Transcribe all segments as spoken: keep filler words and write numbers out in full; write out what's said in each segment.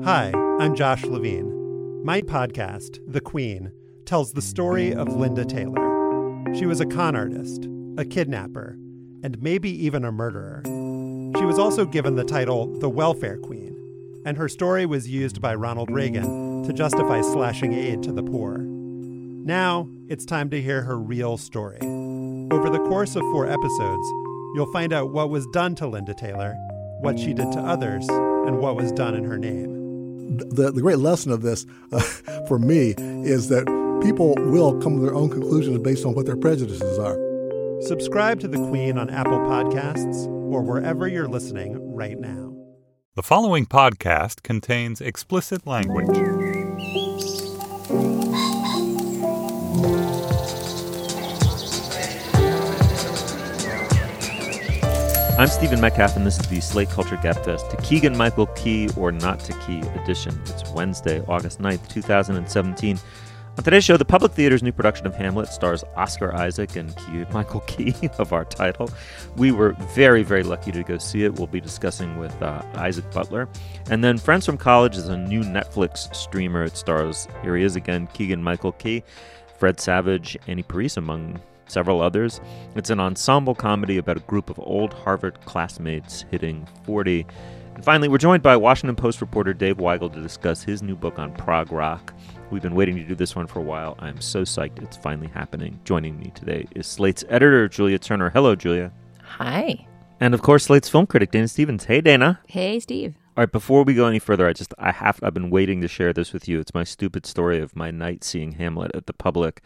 Hi, I'm Josh Levine. My podcast, The Queen, tells the story of Linda Taylor. She was a con artist, a kidnapper, and maybe even a murderer. She was also given the title the Welfare Queen, and her story was used by Ronald Reagan to justify slashing aid to the poor. Now, it's time to hear her real story. Over the course of four episodes, you'll find out what was done to Linda Taylor, what she did to others, and what was done in her name. The, the great lesson of this uh, for me is that people will come to their own conclusions based on what their prejudices are. Subscribe to The Queen on Apple Podcasts or wherever you're listening right now. The following podcast contains explicit language. I'm Stephen Metcalf, and this is the Slate Culture Gabfest to Keegan-Michael Key or Not to Key edition. It's Wednesday, August ninth, two thousand seventeen. On today's show, the Public Theater's new production of Hamlet stars Oscar Isaac and Keegan-Michael Key of our title. We were very, very lucky to go see it. We'll be discussing with uh, Isaac Butler. And then Friends from College is a new Netflix streamer. It stars, here he is again, Keegan-Michael Key, Fred Savage, Annie Parise, among several others. It's an ensemble comedy about a group of old Harvard classmates hitting forty. And finally, we're joined by Washington Post reporter Dave Weigel to discuss his new book on prog rock. We've been waiting to do this one for a while. I'm so psyched it's finally happening. Joining me today is Slate's editor, Julia Turner. Hello, Julia. Hi. And of course, Slate's film critic, Dana Stevens. Hey, Dana. Hey, Steve. All right, before we go any further, I just, I have, I've been waiting to share this with you. It's my stupid story of my night seeing Hamlet at the Public.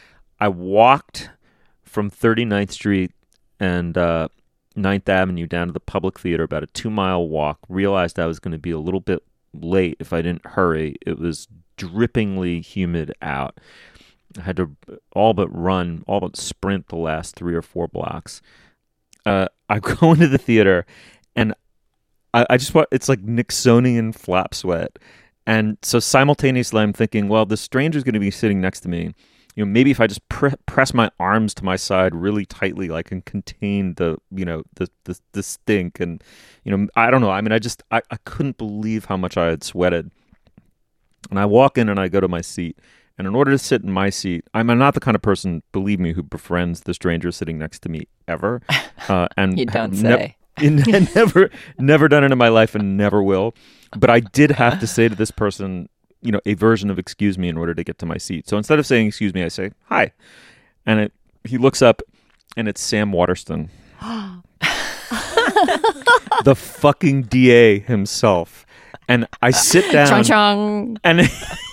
I walked from thirty-ninth Street and uh, ninth Avenue down to the Public Theater, about a two-mile walk, realized I was going to be a little bit late if I didn't hurry. It was drippingly humid out. I had to all but run, all but sprint the last three or four blocks. Uh, I go into the theater, and I, I just want, it's like Nixonian flap sweat. And so simultaneously, I'm thinking, well, the stranger's going to be sitting next to me. You know, maybe if I just pre- press my arms to my side really tightly, I can contain the, you know, the, the the stink. And, you know, I don't know. I mean, I just, I, I couldn't believe how much I had sweated. And I walk in and I go to my seat. And in order to sit in my seat, I'm not the kind of person, believe me, who befriends the stranger sitting next to me ever. Uh, and you don't ne- say. and never, never done it in my life and never will. But I did have to say to this person, you know, a version of excuse me in order to get to my seat. So instead of saying excuse me, I say hi. And it, he looks up and it's Sam Waterston. The fucking D A himself. And I sit down. Chung chung. And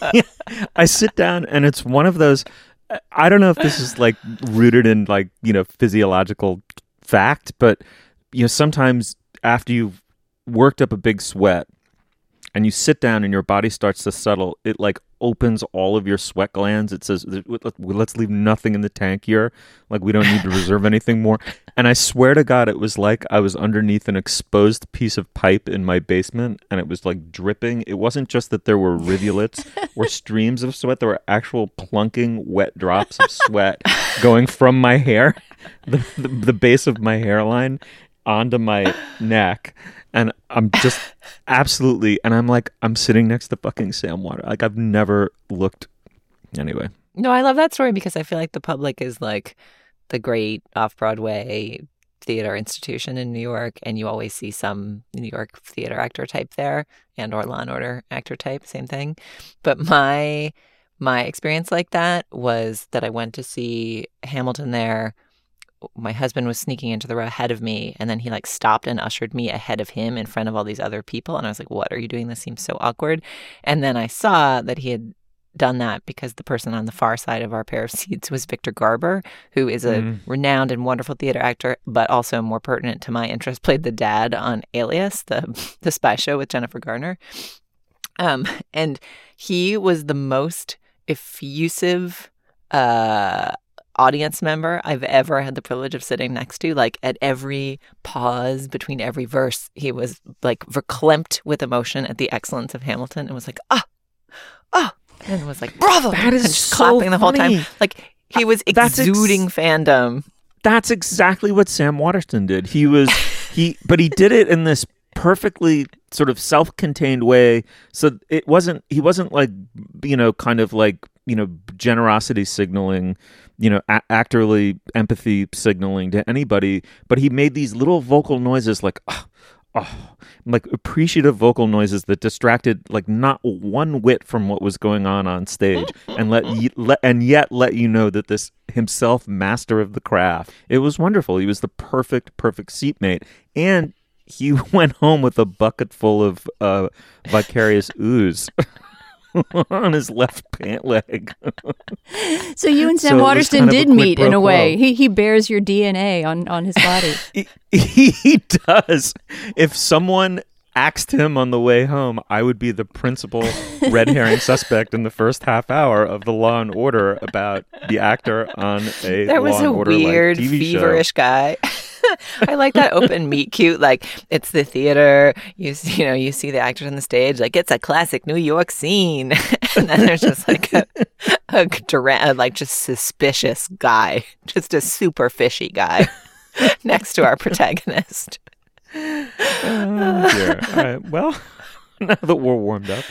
I sit down and it's one of those, I don't know if this is like rooted in like, you know, physiological fact, but, you know, sometimes after you've worked up a big sweat, and you sit down and your body starts to settle, it like opens all of your sweat glands. It says, let's leave nothing in the tank here. Like we don't need to reserve anything more. And I swear to God, it was like I was underneath an exposed piece of pipe in my basement and it was like dripping. It wasn't just that there were rivulets or streams of sweat. There were actual plunking wet drops of sweat going from my hair, the, the, the base of my hairline onto my neck. And I'm just absolutely, and I'm like, I'm sitting next to fucking Sam Water. Like, I've never looked, anyway. No, I love that story because I feel like the Public is like the great off-Broadway theater institution in New York, and you always see some New York theater actor type there, and or Law and Order actor type, same thing. But my my experience like that was that I went to see Hamilton there. My husband was sneaking into the row ahead of me, and then he like stopped and ushered me ahead of him in front of all these other people. And I was like, what are you doing? This seems so awkward. And then I saw that he had done that because the person on the far side of our pair of seats was Victor Garber, who is a mm. renowned and wonderful theater actor, but also more pertinent to my interest, played the dad on Alias, the, the spy show with Jennifer Garner. Um, and he was the most effusive, uh, audience member I've ever had the privilege of sitting next to. Like at every pause between every verse, he was like verklempt with emotion at the excellence of Hamilton and was like, ah, ah, and was like, bravo, that is and just so clapping the whole funny. time. Like he was exuding ex- fandom. That's exactly what Sam Waterston did. He was he, but he did it in this perfectly sort of self-contained way. So it wasn't, he wasn't like, you know, kind of like, you know, generosity signaling, you know, a- actorly empathy signaling to anybody, but he made these little vocal noises like, oh, oh, like appreciative vocal noises that distracted like not one whit from what was going on on stage, and let, y- let and yet let you know that this himself master of the craft. It was wonderful. He was the perfect, perfect seatmate, and he went home with a bucket full of uh, vicarious ooze. on his left pant leg. So you and Sam so Waterston did meet in a way. Quo. He he bears your D N A on, on his body. he, he does. If someone axed him on the way home, I would be the principal red herring suspect in the first half hour of the Law and Order about the actor on a there Law was and a Order weird, like T V feverish show. guy. I like that open meet cute. Like it's the theater. You you know you see the actors on the stage. Like it's a classic New York scene, and then there's just like a, a, a like just suspicious guy, just a super fishy guy next to our protagonist. Oh, dear. All right. Well, now that we're warmed up.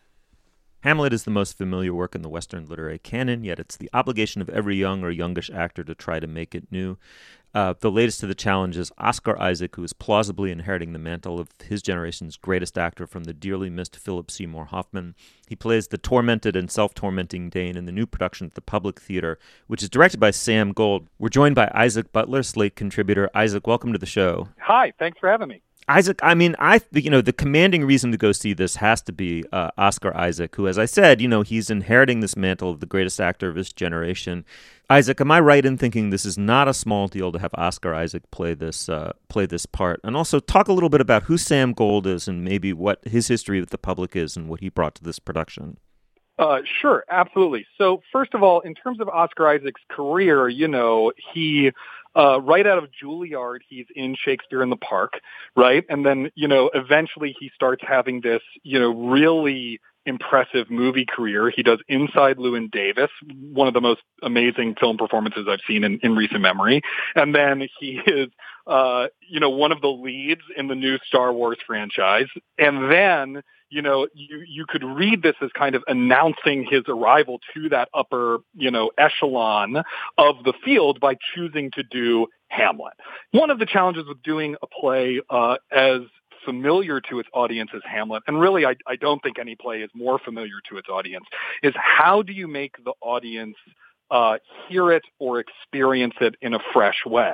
Hamlet is the most familiar work in the Western literary canon, yet it's the obligation of every young or youngish actor to try to make it new. Uh, the latest of the challenge is Oscar Isaac, who is plausibly inheriting the mantle of his generation's greatest actor from the dearly missed Philip Seymour Hoffman. He plays the tormented and self-tormenting Dane in the new production at the Public Theater, which is directed by Sam Gold. We're joined by Isaac Butler, Slate contributor. Isaac, welcome to the show. Hi, thanks for having me. Isaac, I mean, I you know, the commanding reason to go see this has to be uh, Oscar Isaac, who, as I said, you know, he's inheriting this mantle of the greatest actor of his generation. Isaac, am I right in thinking this is not a small deal to have Oscar Isaac play this uh, play this part? And also talk a little bit about who Sam Gold is and maybe what his history with the public is and what he brought to this production. Uh, sure, absolutely. So first of all, in terms of Oscar Isaac's career, you know, he... Uh, right out of Juilliard, he's in Shakespeare in the Park, right? And then, you know, eventually he starts having this, you know, really impressive movie career. He does Inside Llewyn Davis, one of the most amazing film performances I've seen in, in recent memory. And then he is, uh, you know, one of the leads in the new Star Wars franchise. And then, you know, you, you could read this as kind of announcing his arrival to that upper, you know, echelon of the field by choosing to do Hamlet. One of the challenges with doing a play uh, as familiar to its audience as Hamlet, and really I, I don't think any play is more familiar to its audience, is how do you make the audience uh, hear it or experience it in a fresh way?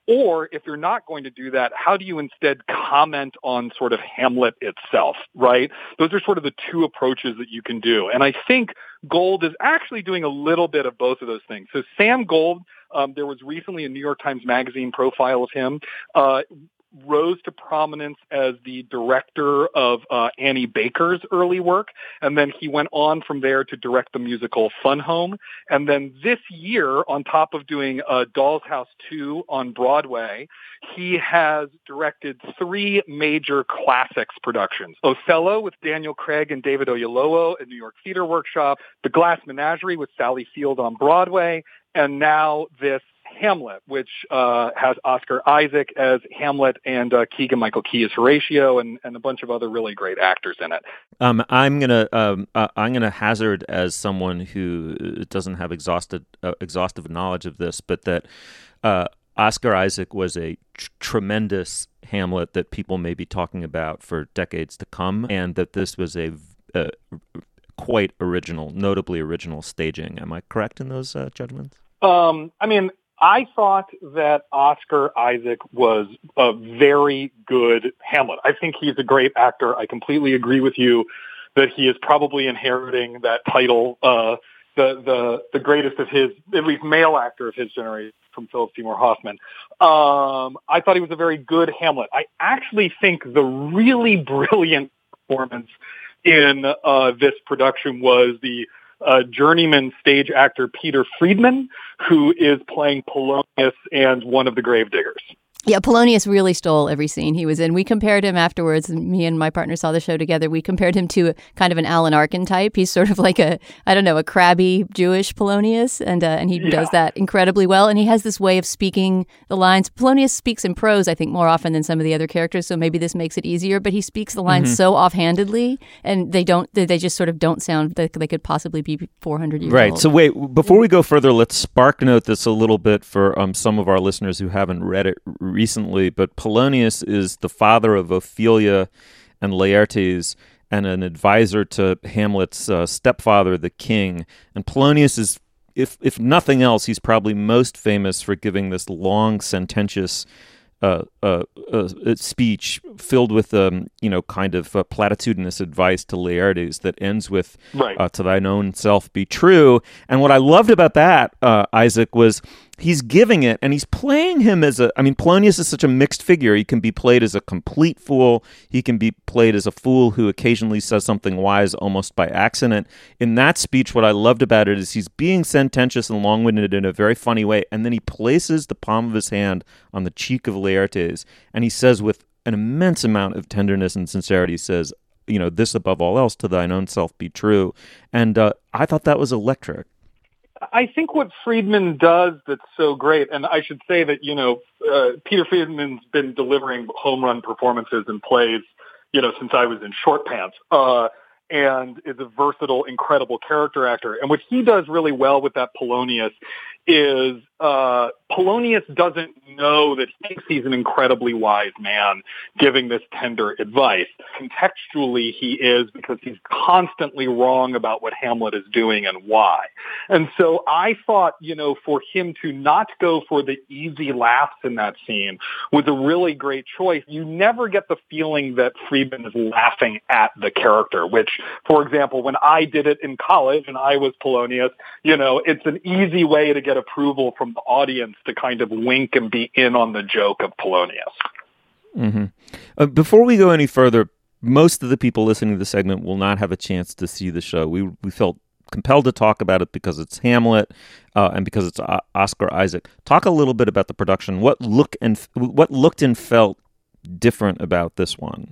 Or if you're not going to do that, how do you instead comment on sort of Hamlet itself, right? Those are sort of the two approaches that you can do. And I think Gold is actually doing a little bit of both of those things. So Sam Gold, um, there was recently a New York Times Magazine profile of him, uh, rose to prominence as the director of uh, Annie Baker's early work, and then he went on from there to direct the musical Fun Home. And then this year, on top of doing uh, Doll's House two on Broadway, he has directed three major classics productions. Othello with Daniel Craig and David Oyelowo at New York Theater Workshop, The Glass Menagerie with Sally Field on Broadway, and now this Hamlet, which uh, has Oscar Isaac as Hamlet and uh, Keegan-Michael Key as Horatio, and, and a bunch of other really great actors in it. Um, I'm gonna um, uh, I'm gonna hazard, as someone who doesn't have exhausted uh, exhaustive knowledge of this, but that uh, Oscar Isaac was a tr- tremendous Hamlet that people may be talking about for decades to come, and that this was a uh, quite original, notably original staging. Am I correct in those uh, judgments? Um, I mean, I thought that Oscar Isaac was a very good Hamlet. I think he's a great actor. I completely agree with you that he is probably inheriting that title, uh, the, the, the greatest of his, at least male actor of his generation, from Philip Seymour Hoffman. Um, I thought he was a very good Hamlet. I actually think the really brilliant performance in uh, this production was the Uh, journeyman stage actor Peter Friedman, who is playing Polonius and one of the Gravediggers. Yeah, Polonius really stole every scene he was in. We compared him afterwards. Me and my partner saw the show together. We compared him to a, kind of an Alan Arkin type. He's sort of like a, I don't know, a crabby Jewish Polonius, and uh, and he yeah. does that incredibly well. And he has this way of speaking the lines. Polonius speaks in prose, I think, more often than some of the other characters, so maybe this makes it easier. But he speaks the lines mm-hmm. so offhandedly, and they don't, they, they just sort of don't sound like they could possibly be four hundred years right. old. Right. So wait, before we go further, let's spark note this a little bit for um, some of our listeners who haven't read it recently, but Polonius is the father of Ophelia and Laertes and an advisor to Hamlet's uh, stepfather, the king. And Polonius is, if if nothing else, he's probably most famous for giving this long, sententious uh, uh, uh, speech filled with, um, you know, kind of uh, platitudinous advice to Laertes that ends with, right. uh, to thine own self be true. And what I loved about that, uh, Isaac, was he's giving it, and he's playing him as a, I mean, Polonius is such a mixed figure. He can be played as a complete fool. He can be played as a fool who occasionally says something wise almost by accident. In that speech, what I loved about it is he's being sententious and long-winded in a very funny way, and then he places the palm of his hand on the cheek of Laertes, and he says with an immense amount of tenderness and sincerity, he says, you know, this above all else, to thine own self be true. And uh, I thought that was electric. I think what Friedman does that's so great, and I should say that, you know, uh, Peter Friedman's been delivering home run performances in plays, you know, since I was in Short Pants, uh, and is a versatile, incredible character actor. And what he does really well with that Polonius is uh, Polonius doesn't know that he thinks he's an incredibly wise man giving this tender advice. Contextually, he is, because he's constantly wrong about what Hamlet is doing and why. And so I thought, you know, for him to not go for the easy laughs in that scene was a really great choice. You never get the feeling that Friedman is laughing at the character, which, for example, when I did it in college and I was Polonius, you know, it's an easy way to get approval from the audience to kind of wink and be in on the joke of Polonius. Mm-hmm. Uh, before we go any further, most of the people listening to the segment will not have a chance to see the show. We we felt compelled to talk about it because it's Hamlet uh, and because it's uh, Oscar Isaac. Talk a little bit about the production. What look and what looked and felt different about this one?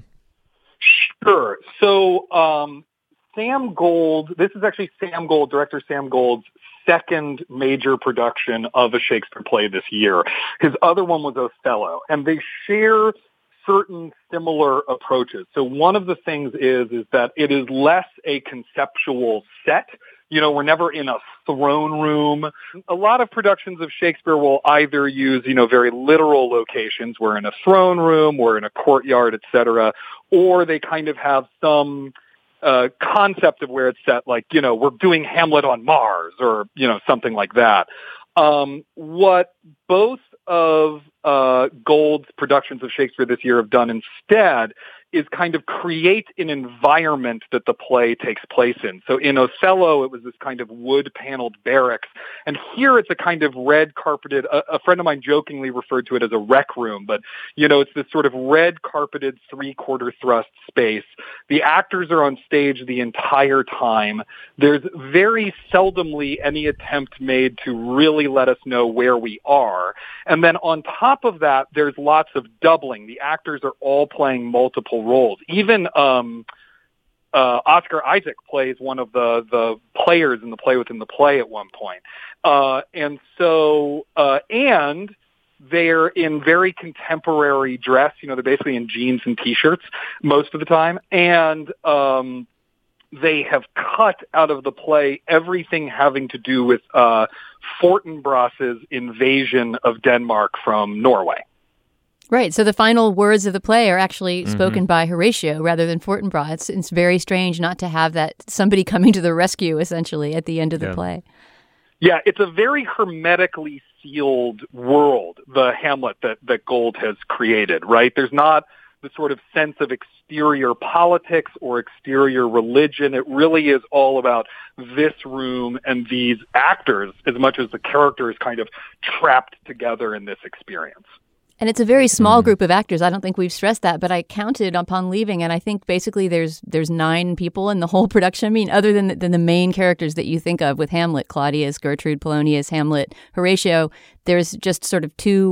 Sure. So um, Sam Gold, this is actually Sam Gold, director Sam Gold's second major production of a Shakespeare play this year. His other one was Othello, and they share certain similar approaches. So one of the things is, is that it is less a conceptual set. You know, we're never in a throne room. A lot of productions of Shakespeare will either use, you know, very literal locations. We're in a throne room, we're in a courtyard, et cetera, or they kind of have some uh, concept of where it's set, like, you know, we're doing Hamlet on Mars or, you know, something like that. Um, what both of uh, Gold's productions of Shakespeare this year have done instead is kind of create an environment that the play takes place in. So in Othello, it was this kind of wood-paneled barracks. And here it's a kind of red-carpeted, a, a friend of mine jokingly referred to it as a rec room, but, you know, it's this sort of red-carpeted three-quarter thrust space. The actors are on stage the entire time. There's very seldomly any attempt made to really let us know where we are. And then on top of that, there's lots of doubling. The actors are all playing multiple roles. Even um, uh, Oscar Isaac plays one of the, the players in the play within the play at one point. Uh, and so, uh, and they're in very contemporary dress. You know, they're basically in jeans and T-shirts most of the time. And um, they have cut out of the play everything having to do with uh, Fortinbras's invasion of Denmark from Norway. Right. So the final words of the play are actually mm-hmm. spoken by Horatio rather than Fortinbras. It's, it's very strange not to have that somebody coming to the rescue, essentially, at the end of the yeah. play. Yeah, it's a very hermetically sealed world, the Hamlet that, that Gold has created, right? There's not the sort of sense of exterior politics or exterior religion. It really is all about this room and these actors as much as the characters kind of trapped together in this experience. And it's a very small group of actors. I don't think we've stressed that, but I counted upon leaving, and I think basically there's there's nine people in the whole production. I mean, other than the, than the main characters that you think of with Hamlet, Claudius, Gertrude, Polonius, Hamlet, Horatio, there's just sort of two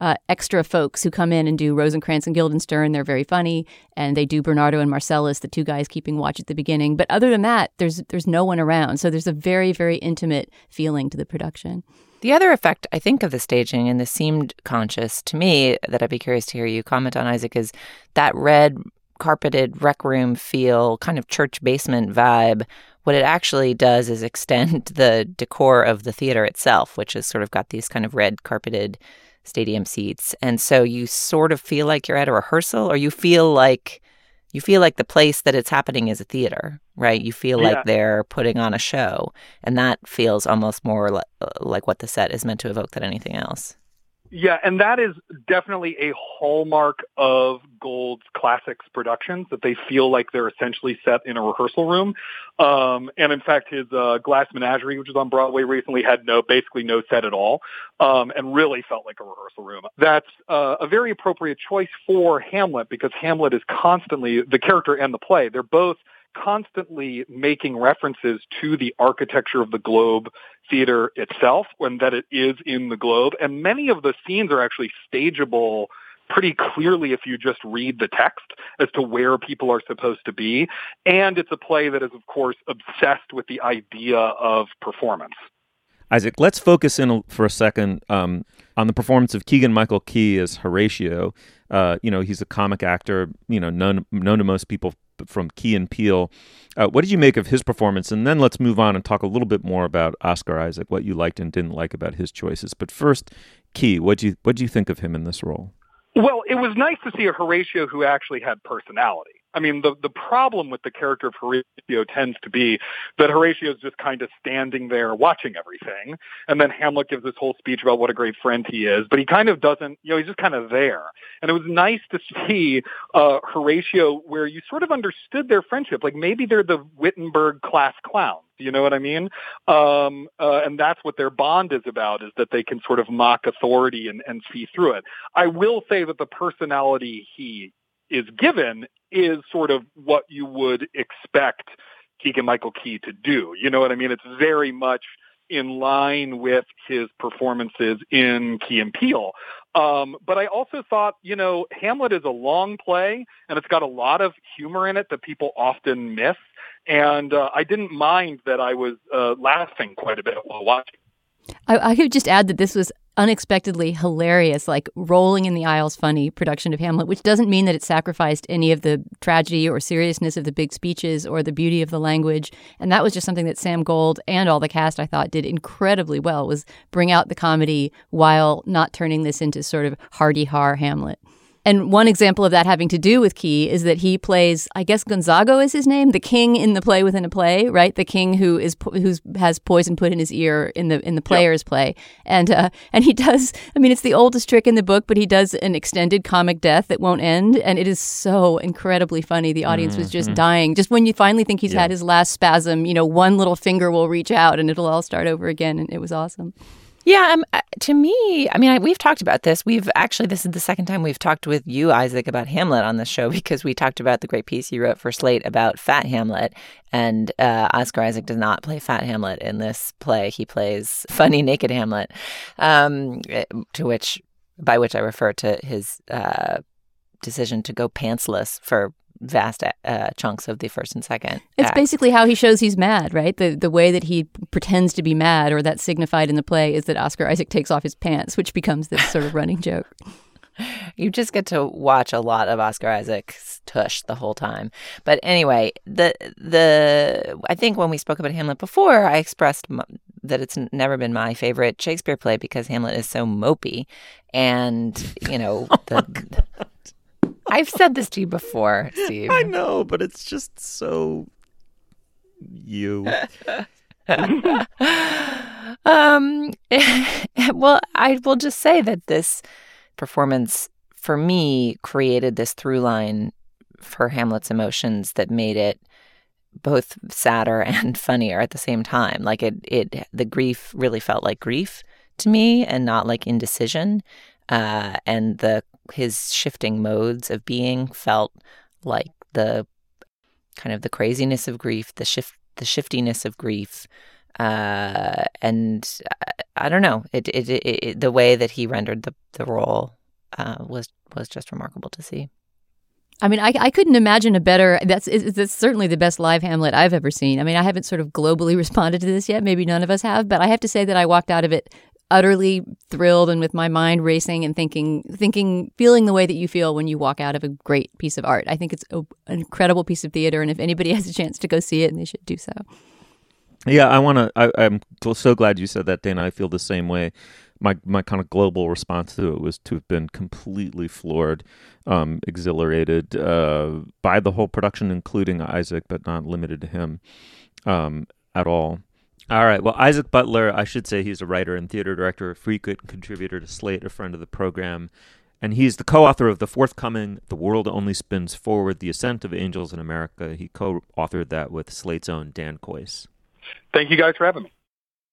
uh, extra folks who come in and do Rosencrantz and Guildenstern. They're very funny, and they do Bernardo and Marcellus, the two guys keeping watch at the beginning. But other than that, there's there's no one around. So there's a very, very intimate feeling to the production. The other effect, I think, of the staging, and this seemed conscious to me, that I'd be curious to hear you comment on, Isaac, is that red carpeted rec room feel, kind of church basement vibe. What it actually does is extend the decor of the theater itself, which has sort of got these kind of red carpeted stadium seats. And so you sort of feel like you're at a rehearsal, or you feel like you feel like the place that it's happening is a theater, right? You feel Yeah. like they're putting on a show. And that feels almost more li- like what the set is meant to evoke than anything else. Yeah, and that is definitely a hallmark of Gold's classics productions, that they feel like they're essentially set in a rehearsal room. Um, and in fact, his uh, Glass Menagerie, which was on Broadway recently, had no basically no set at all, um, and really felt like a rehearsal room. That's uh, a very appropriate choice for Hamlet, because Hamlet is constantly, the character and the play, they're both constantly making references to the architecture of the Globe Theater itself, and that it is in the Globe. And many of the scenes are actually stageable pretty clearly if you just read the text as to where people are supposed to be. And it's a play that is, of course, obsessed with the idea of performance. Isaac, let's focus in for a second um, on the performance of Keegan-Michael Key as Horatio. Uh, you know, he's a comic actor, you know, known, known to most people from Key and Peele. Uh, what did you make of his performance? And then let's move on and talk a little bit more about Oscar Isaac, what you liked and didn't like about his choices. But first, Key, what do you what do you think of him in this role? Well, it was nice to see a Horatio who actually had personality. I mean, the the problem with the character of Horatio tends to be that Horatio is just kind of standing there watching everything, and then Hamlet gives this whole speech about what a great friend he is, but he kind of doesn't, you know, he's just kind of there. And it was nice to see uh, Horatio where you sort of understood their friendship, like maybe they're the Wittenberg class clowns. You know what I mean? Um, uh, and that's what their bond is about, is that they can sort of mock authority and, and see through it. I will say that the personality he is given is sort of what you would expect Keegan-Michael Key to do. You know what I mean? It's very much in line with his performances in Key and Peele. Um, but I also thought, you know, Hamlet is a long play, and it's got a lot of humor in it that people often miss. And uh, I didn't mind that I was uh, laughing quite a bit while watching. I, I could just add that this was unexpectedly hilarious, like rolling in the aisles funny production of Hamlet, which doesn't mean that it sacrificed any of the tragedy or seriousness of the big speeches or the beauty of the language. And that was just something that Sam Gold and all the cast, I thought, did incredibly well, was bring out the comedy while not turning this into sort of hardy-har Hamlet. And one example of that having to do with Key is that he plays, I guess Gonzago is his name, the king in the play within a play, right? The king who is who's has poison put in his ear in the in the player's yep. play, and uh, and he does. I mean, it's the oldest trick in the book, but he does an extended comic death that won't end, and it is so incredibly funny. The audience mm-hmm. was just dying. Just when you finally think he's yeah. had his last spasm, you know, one little finger will reach out and it'll all start over again, and it was awesome. Yeah, um, to me, I mean, I, we've talked about this. We've actually, this is the second time we've talked with you, Isaac, about Hamlet on this show, because we talked about the great piece you wrote for Slate about Fat Hamlet. And uh, Oscar Isaac does not play Fat Hamlet in this play. He plays funny, naked Hamlet, um, to which, by which I refer to his uh, decision to go pantsless for vast uh, chunks of the first and second It's act. Basically how he shows he's mad, right? The the way that he pretends to be mad, or that's signified in the play, is that Oscar Isaac takes off his pants, which becomes this sort of running joke. You just get to watch a lot of Oscar Isaac's tush the whole time. But anyway, the the I think when we spoke about Hamlet before, I expressed m- that it's never been my favorite Shakespeare play because Hamlet is so mopey. And, you know, the... I've said this to you before, Steve. I know, but it's just so you. um, well, I will just say that this performance, for me, created this through line for Hamlet's emotions that made it both sadder and funnier at the same time. Like it, it, the grief really felt like grief to me, and not like indecision. Uh, and the his shifting modes of being felt like the kind of the craziness of grief, the shift, the shiftiness of grief, uh, and I, I don't know, it, it, it, it the way that he rendered the the role uh, was was just remarkable to see. I mean, I, I couldn't imagine a better, that's, that's certainly the best live Hamlet I've ever seen. I mean, I haven't sort of globally responded to this yet. Maybe none of us have, but I have to say that I walked out of it utterly thrilled and with my mind racing and thinking, thinking, feeling the way that you feel when you walk out of a great piece of art. I think it's a, an incredible piece of theater, and if anybody has a chance to go see it, and they should do so. Yeah, I want to, I'm so glad you said that, Dana. I feel the same way. My my kind of global response to it was to have been completely floored, um, exhilarated uh, by the whole production, including Isaac, but not limited to him um, at all. All right. Well, Isaac Butler, I should say he's a writer and theater director, a frequent contributor to Slate, a friend of the program. And he's the co-author of the forthcoming The World Only Spins Forward, The Ascent of Angels in America. He co-authored that with Slate's own Dan Kois. Thank you guys for having me.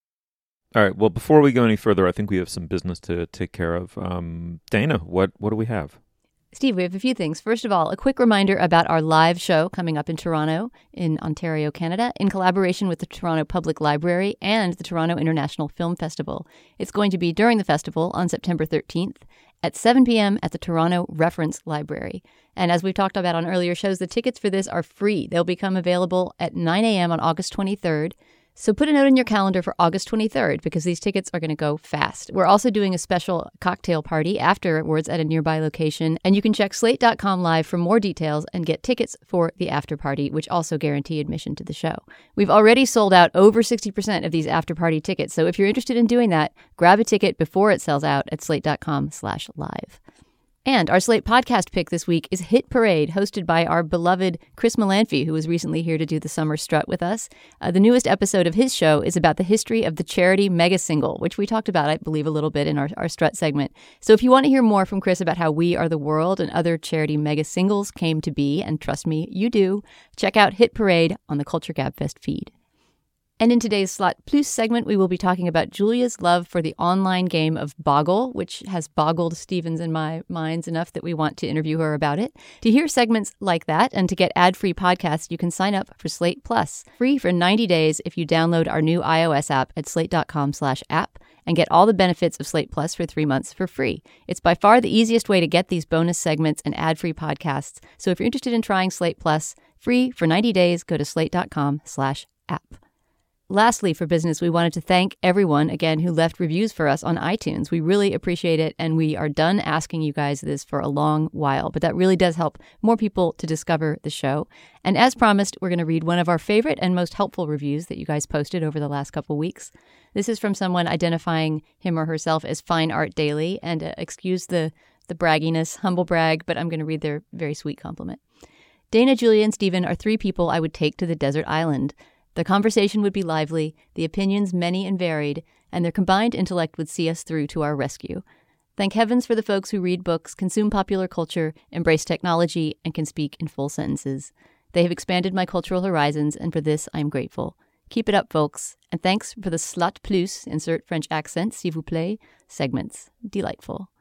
All right. Well, before we go any further, I think we have some business to take care of. Um, Dana, what, what do we have? Steve, we have a few things. First of all, a quick reminder about our live show coming up in Toronto, in Ontario, Canada, in collaboration with the Toronto Public Library and the Toronto International Film Festival. It's going to be during the festival on September thirteenth at seven p.m. at the Toronto Reference Library. And as we've talked about on earlier shows, the tickets for this are free. They'll become available at nine a.m. on August twenty-third. So put a note in your calendar for August twenty-third because these tickets are going to go fast. We're also doing a special cocktail party afterwards at a nearby location, and you can check slate dot com live for more details and get tickets for the after party, which also guarantee admission to the show. We've already sold out over sixty percent of these after party tickets, so if you're interested in doing that, grab a ticket before it sells out at slate dot com slash live. And our Slate podcast pick this week is Hit Parade, hosted by our beloved Chris Melanphy, who was recently here to do the summer strut with us. Uh, the newest episode of his show is about the history of the charity mega single, which we talked about, I believe, a little bit in our, our strut segment. So if you want to hear more from Chris about how We Are the World and other charity mega singles came to be, and trust me, you do, check out Hit Parade on the Culture Gabfest feed. And in today's Slot Plus segment, we will be talking about Julia's love for the online game of Boggle, which has boggled Stevens and my minds enough that we want to interview her about it. To hear segments like that and to get ad-free podcasts, you can sign up for Slate Plus, free for ninety days if you download our new iOS app at slate dot com slash app and get all the benefits of Slate Plus for three months for free. It's by far the easiest way to get these bonus segments and ad-free podcasts. So if you're interested in trying Slate Plus, free for ninety days, go to slate dot com slash app. Lastly, for business, we wanted to thank everyone, again, who left reviews for us on iTunes. We really appreciate it, and we are done asking you guys this for a long while, but that really does help more people to discover the show. And as promised, we're going to read one of our favorite and most helpful reviews that you guys posted over the last couple weeks. This is from someone identifying him or herself as Fine Art Daily, and uh, excuse the, the bragginess, humble brag, but I'm going to read their very sweet compliment. Dana, Julia, and Stephen are three people I would take to the desert island. The conversation would be lively, the opinions many and varied, and their combined intellect would see us through to our rescue. Thank heavens for the folks who read books, consume popular culture, embrace technology, and can speak in full sentences. They have expanded my cultural horizons, and for this I am grateful. Keep it up, folks, and thanks for the Slot Plus, insert French accent, s'il vous plaît, segments. Delightful.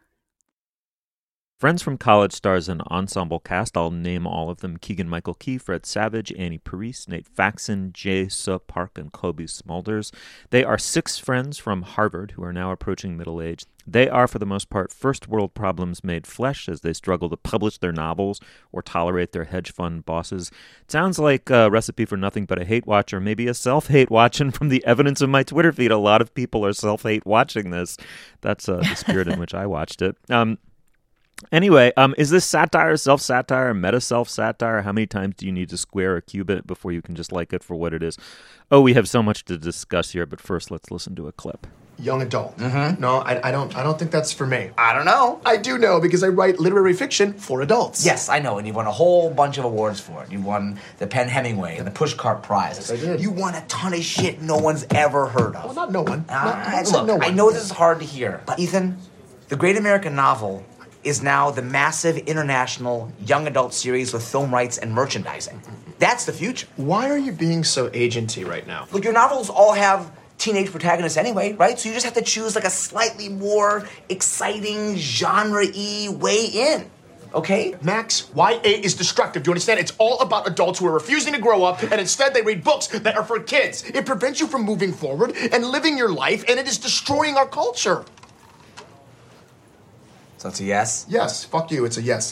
Friends from College stars an ensemble cast. I'll name all of them: Keegan-Michael Key, Fred Savage, Annie Parise, Nate Faxon, Jay Suh Park, and Kobe Smulders. They are six friends from Harvard who are now approaching middle age. They are, for the most part, first-world problems made flesh as they struggle to publish their novels or tolerate their hedge fund bosses. It sounds like a recipe for nothing but a hate watch, or maybe a self-hate watch, and from the evidence of my Twitter feed, a lot of people are self-hate watching this. That's uh, the spirit in which I watched it. Um, Anyway, um, is this satire, self-satire, meta-self-satire? How many times do you need to square a cubit before you can just like it for what it is? Oh, we have so much to discuss here, but first let's listen to a clip. Young adult. Mm-hmm. No, I, I don't I don't think that's for me. I don't know. I do know because I write literary fiction for adults. Yes, I know, and you won a whole bunch of awards for it. You won the Penn Hemingway and the Pushcart Prize. Yes, I did. You won a ton of shit no one's ever heard of. Well, not no one. Uh, Not- not look, no one. I know this is hard to hear, but Ethan, the Great American Novel is now the massive international young adult series with film rights and merchandising. That's the future. Why are you being so agenty right now? Look, your novels all have teenage protagonists anyway, right? So you just have to choose like a slightly more exciting, genre-y way in. Okay? Max, Y A is destructive. Do you understand? It's all about adults who are refusing to grow up, and instead they read books that are for kids. It prevents you from moving forward and living your life, and it is destroying our culture. So it's a yes? Yes, fuck you, it's a yes.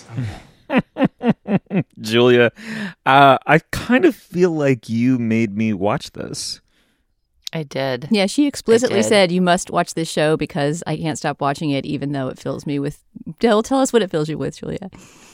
Julia, uh, I kind of feel like you made me watch this. I did. Yeah, she explicitly did. said you must watch this show because I can't stop watching it, even though it fills me with. Tell, tell us what it fills you with, Julia.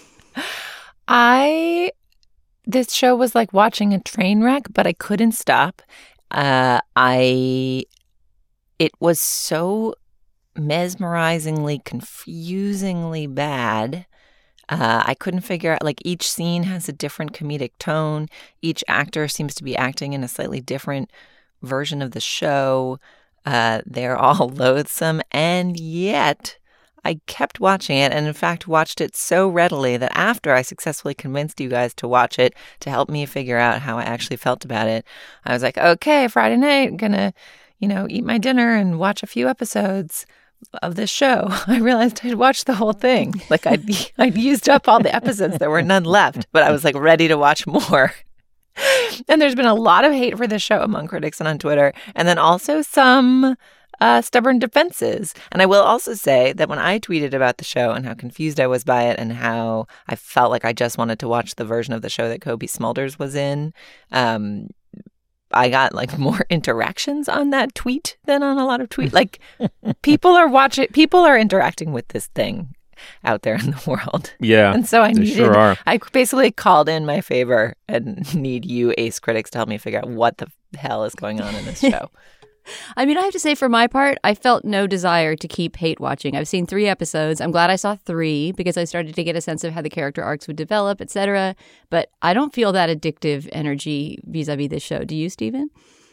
I this show was like watching a train wreck, but I couldn't stop. Uh, I it was so mesmerizingly, confusingly bad. Uh, I couldn't figure out, like, each scene has a different comedic tone. Each actor seems to be acting in a slightly different version of the show. Uh, they're all loathsome, and yet I kept watching it, and in fact watched it so readily that after I successfully convinced you guys to watch it to help me figure out how I actually felt about it, I was like, okay, Friday night, I'm gonna, you know, eat my dinner and watch a few episodes of this show. I realized I'd watched the whole thing. Like I'd I'd used up all the episodes. There were none left, but I was like ready to watch more. And there's been a lot of hate for this show among critics and on Twitter, and then also some uh, stubborn defenses. And I will also say that when I tweeted about the show and how confused I was by it and how I felt like I just wanted to watch the version of the show that Cobie Smulders was in, um, I got like more interactions on that tweet than on a lot of tweets. Like people are watching, people are interacting with this thing out there in the world. Yeah. And so I they needed, sure are. I basically called in my favor and need you ace critics to help me figure out what the hell is going on in this show. I mean, I have to say, for my part, I felt no desire to keep hate watching. I've seen three episodes. I'm glad I saw three because I started to get a sense of how the character arcs would develop, et cetera. But I don't feel that addictive energy vis-a-vis this show. Do you, Stephen?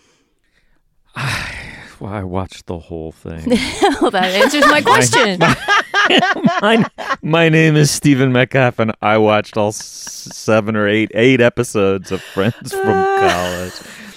Well, I watched the whole thing. Well, that answers my question. my, my name is Stephen Metcalf, and I watched all s- seven or eight eight episodes of Friends from college.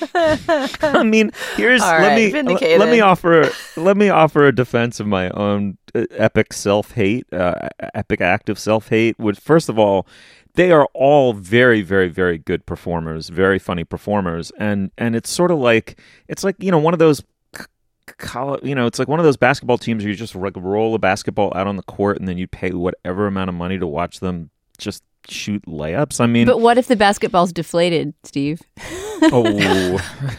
I mean, here's All let right, me vindicated. let me offer let me offer a defense of my own uh, epic self hate, uh, epic act of self hate. Which, first of all, they are all very, very, very good performers, very funny performers, and and it's sort of like it's like you know one of those. You know, it's like one of those basketball teams where you just like roll a basketball out on the court and then you pay whatever amount of money to watch them just shoot layups. I mean, but what if the basketball's deflated, Steve? Oh,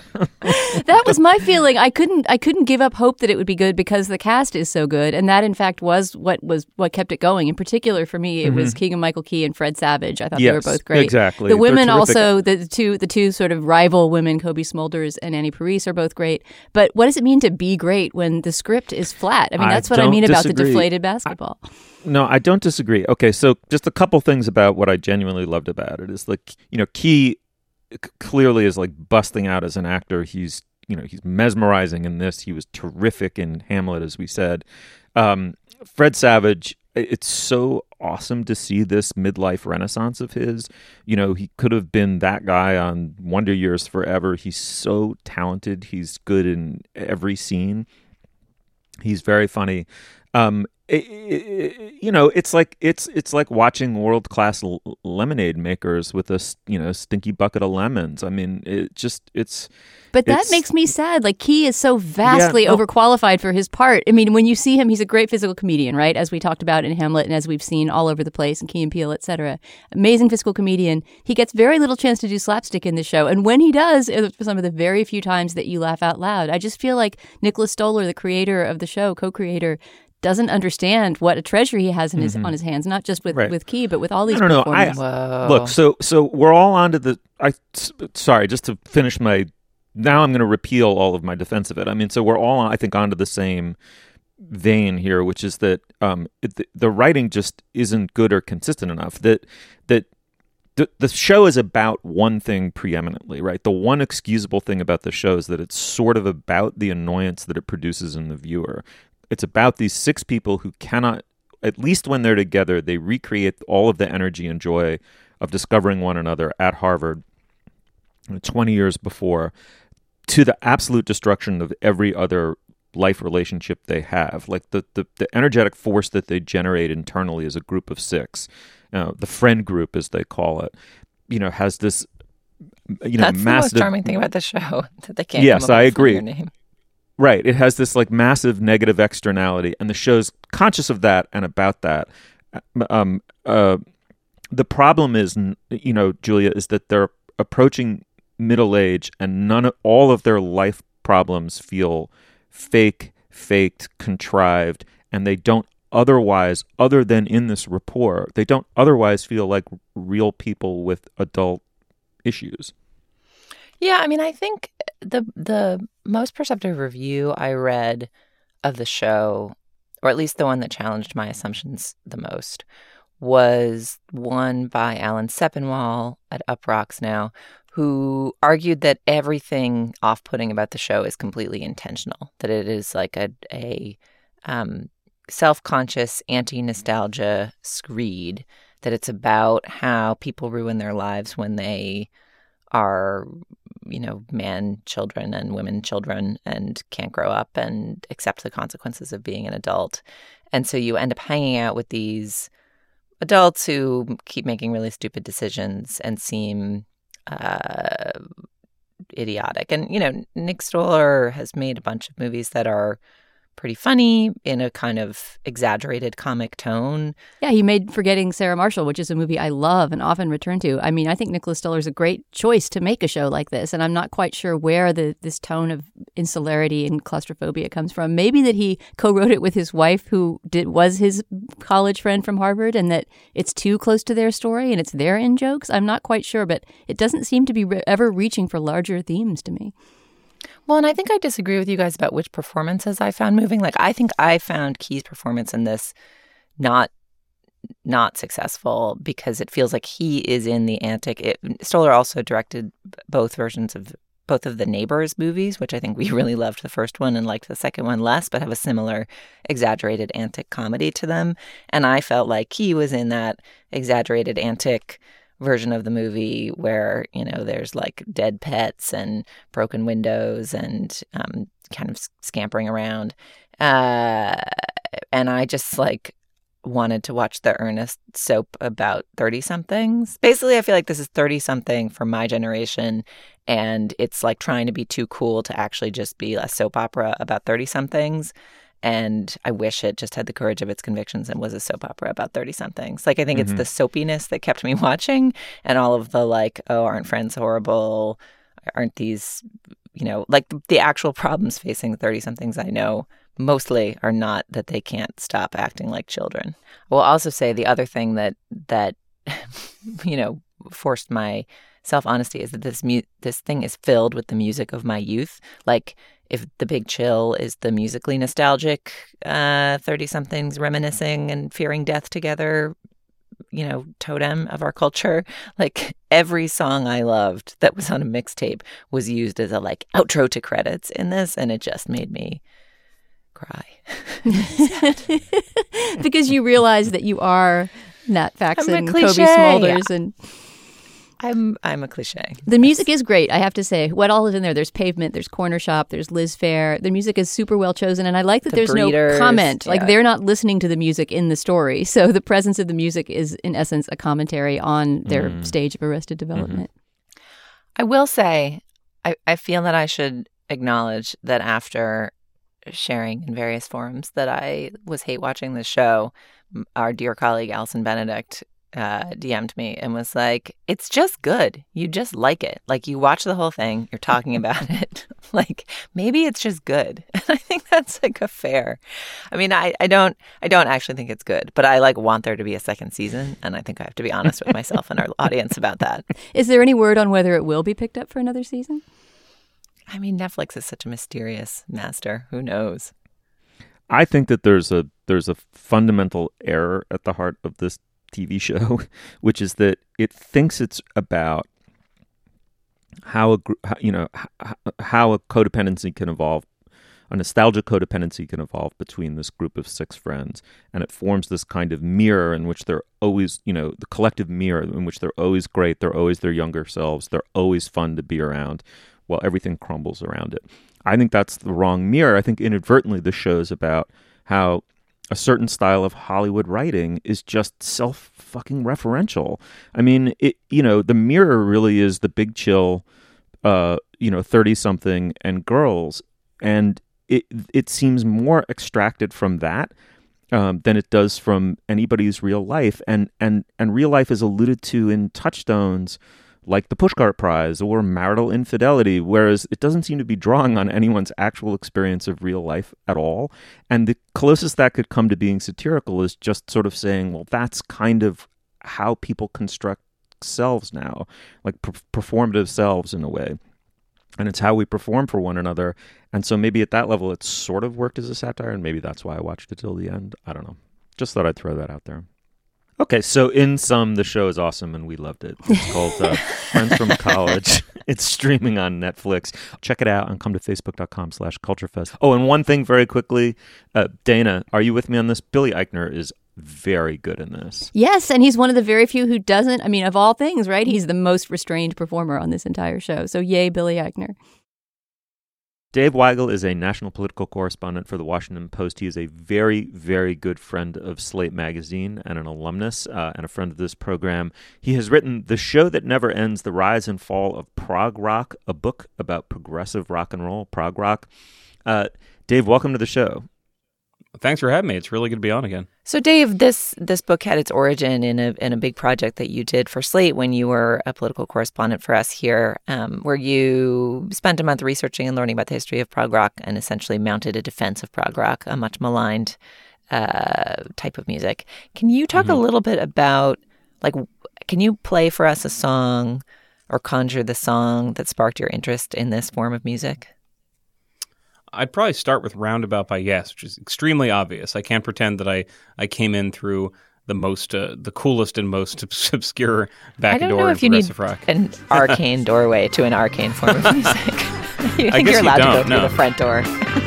that was my feeling. I couldn't. I couldn't give up hope that it would be good because the cast is so good, and that in fact was what was what kept it going. In particular, for me, it mm-hmm. was Keegan Michael Key and Fred Savage. I thought yes, they were both great. Exactly. The women also, the two, the two sort of rival women, Cobie Smulders and Annie Parise, are both great. But what does it mean to be great when the script is flat? I mean, that's I what I mean disagree. about the deflated basketball. I, no, I don't disagree. Okay, so just a couple things about what I genuinely loved about it is like you know Key clearly is like busting out as an actor. He's, you know, he's mesmerizing in this. He was terrific in Hamlet, as we said. Um, Fred Savage, it's so awesome to see this midlife renaissance of his. You know, he could have been that guy on Wonder Years forever. He's so talented. He's good in every scene. He's very funny. Um, it, it, you know, it's like it's it's like watching world class l- lemonade makers with a you know stinky bucket of lemons. I mean, it just it's. But that it's, makes me sad. Like Key is so vastly yeah, no. overqualified for his part. I mean, when you see him, he's a great physical comedian, right? As we talked about in Hamlet, and as we've seen all over the place in Key and Peele, et cetera. Amazing physical comedian. He gets very little chance to do slapstick in this show, and when he does, it's some of the very few times that you laugh out loud. I just feel like Nicholas Stoller, the creator of the show, co-creator, doesn't understand what a treasure he has in his mm-hmm. on his hands, not just with, right. with Key, but with all these I don't performers. know. I, look, so so we're all onto the. I sorry, just to finish my. Now I'm going to repeal all of my defense of it. I mean, so we're all, I think, onto the same vein here, which is that um, it, the, the writing just isn't good or consistent enough. That that the the show is about one thing preeminently, right? The one excusable thing about the show is that it's sort of about the annoyance that it produces in the viewer. It's about these six people who cannot, at least when they're together, they recreate all of the energy and joy of discovering one another at Harvard twenty years before, to the absolute destruction of every other life relationship they have. Like the, the, the energetic force that they generate internally as a group of six, uh, the friend group as they call it, you know, has this, you know, That's massive. the most charming thing about the show, that they can't yes, come up I with a agree. funnier name. Right. It has this like massive negative externality, and the show's conscious of that and about that. Um, uh, the problem is, you know, Julia, is that they're approaching middle age, and none of all of their life problems feel fake, faked, contrived, and they don't otherwise, other than in this rapport, they don't otherwise feel like real people with adult issues. Yeah, I mean, I think the the most perceptive review I read of the show, or at least the one that challenged my assumptions the most, was one by Alan Sepinwall at Uproxx now, who argued that everything off-putting about the show is completely intentional, that it is like a, a um, self-conscious anti-nostalgia screed, that it's about how people ruin their lives when they are, you know, man children and women children and can't grow up and accept the consequences of being an adult. And so you end up hanging out with these adults who keep making really stupid decisions and seem uh, idiotic. And, you know, Nick Stoller has made a bunch of movies that are pretty funny in a kind of exaggerated comic tone. Yeah, he made Forgetting Sarah Marshall, which is a movie I love and often return to. I mean, I think Nicholas Stoller is a great choice to make a show like this, and I'm not quite sure where the this tone of insularity and claustrophobia comes from. Maybe that he co-wrote it with his wife, who did was his college friend from Harvard, and that it's too close to their story and it's their in-jokes. I'm not quite sure, but it doesn't seem to be re- ever reaching for larger themes to me. Well, and I think I disagree with you guys about which performances I found moving. Like, I think I found Key's performance in this not not successful because it feels like he is in the antic. It, Stoller also directed both versions of both of the Neighbors movies, which I think we really loved the first one and liked the second one less, but have a similar exaggerated antic comedy to them. And I felt like Key was in that exaggerated antic version of the movie where, you know, there's like dead pets and broken windows and um, kind of scampering around. Uh, and I just like wanted to watch the earnest soap about thirty-somethings. Basically, I feel like this is thirty-something for my generation, and it's like trying to be too cool to actually just be a soap opera about thirty-somethings. And I wish it just had the courage of its convictions and was a soap opera about thirty-somethings. Like, I think mm-hmm. it's the soapiness that kept me watching, and all of the, like, oh, aren't Friends horrible? Aren't these, you know, like, the actual problems facing thirty-somethings I know mostly are not that they can't stop acting like children. I will also say the other thing that, that you know, forced my self-honesty is that this mu- this thing is filled with the music of my youth. Like, if The Big Chill is the musically nostalgic uh, thirty-somethings reminiscing and fearing death together, you know, totem of our culture, like every song I loved that was on a mixtape was used as a like outro to credits in this, and it just made me cry. Because you realize that you are Nat Faxon, Cobie cliche. Smulders, and I'm I'm a cliche. The music is great, I have to say. What all is in there? There's Pavement, there's Corner Shop, there's Liz Phair. The music is super well chosen, and I like that The there's Breeders, no comment. yeah. Like, they're not listening to the music in the story. So the presence of the music is, in essence, a commentary on their Mm. stage of Arrested Development. Mm-hmm. I will say, I, I feel that I should acknowledge that after sharing in various forums that I was hate watching the show, our dear colleague Alison Benedict uh, D M'd me and was like, it's just good. You just like it. Like, you watch the whole thing, you're talking about it. Like, maybe it's just good. And I think that's like a fair. I mean, I, I don't I don't actually think it's good, but I like want there to be a second season, and I think I have to be honest with myself and our audience about that. Is there any word on whether it will be picked up for another season? I mean, Netflix is such a mysterious master. Who knows? I think that there's a there's a fundamental error at the heart of this T V show, which is that it thinks it's about how a gr- how, you know how, how a codependency can evolve, a nostalgia codependency can evolve between this group of six friends, and it forms this kind of mirror in which they're always, you know, the collective mirror in which they're always great, they're always their younger selves, they're always fun to be around, while everything crumbles around it. I think that's the wrong mirror. I think inadvertently this show is about how a certain style of Hollywood writing is just self-fucking referential. I mean, it, you know, the mirror really is The Big Chill, uh, you know, thirty-something and girls. And it it seems more extracted from that um, than it does from anybody's real life. And, and, and real life is alluded to in touchstones like the Pushcart Prize or marital infidelity, whereas it doesn't seem to be drawing on anyone's actual experience of real life at all. And the closest that could come to being satirical is just sort of saying, well, that's kind of how people construct selves now, like per- performative selves in a way. And it's how we perform for one another. And so maybe at that level, it sort of worked as a satire, and maybe that's why I watched it till the end. I don't know. Just thought I'd throw that out there. Okay, so in sum, the show is awesome, and we loved it. It's called uh, Friends from College. It's streaming on Netflix. Check it out and come to facebook.com slash culturefest. Oh, and one thing very quickly, uh, Dana, are you with me on this? Billy Eichner is very good in this. Yes, and he's one of the very few who doesn't, I mean, of all things, right? He's the most restrained performer on this entire show. So yay, Billy Eichner. Dave Weigel is a national political correspondent for The Washington Post. He is a very, very good friend of Slate Magazine and an alumnus uh, and a friend of this program. He has written The Show That Never Ends, The Rise and Fall of Prog Rock, a book about progressive rock and roll, prog rock. Uh, Dave, welcome to the show. Thanks for having me. It's really good to be on again. So, Dave, this this book had its origin in a in a big project that you did for Slate when you were a political correspondent for us here, um, where you spent a month researching and learning about the history of prog rock and essentially mounted a defense of prog rock, a much maligned uh, type of music. Can you talk mm-hmm. a little bit about, like, can you play for us a song or conjure the song that sparked your interest in this form of music? I'd probably start with Roundabout by Yes, which is extremely obvious. I can't pretend that I, I came in through the most, uh, the coolest and most obscure back door in progressive rock. I don't know if you need rock. An arcane doorway to an arcane form of music. you I think guess you're allowed you don't, to go through no. the front door.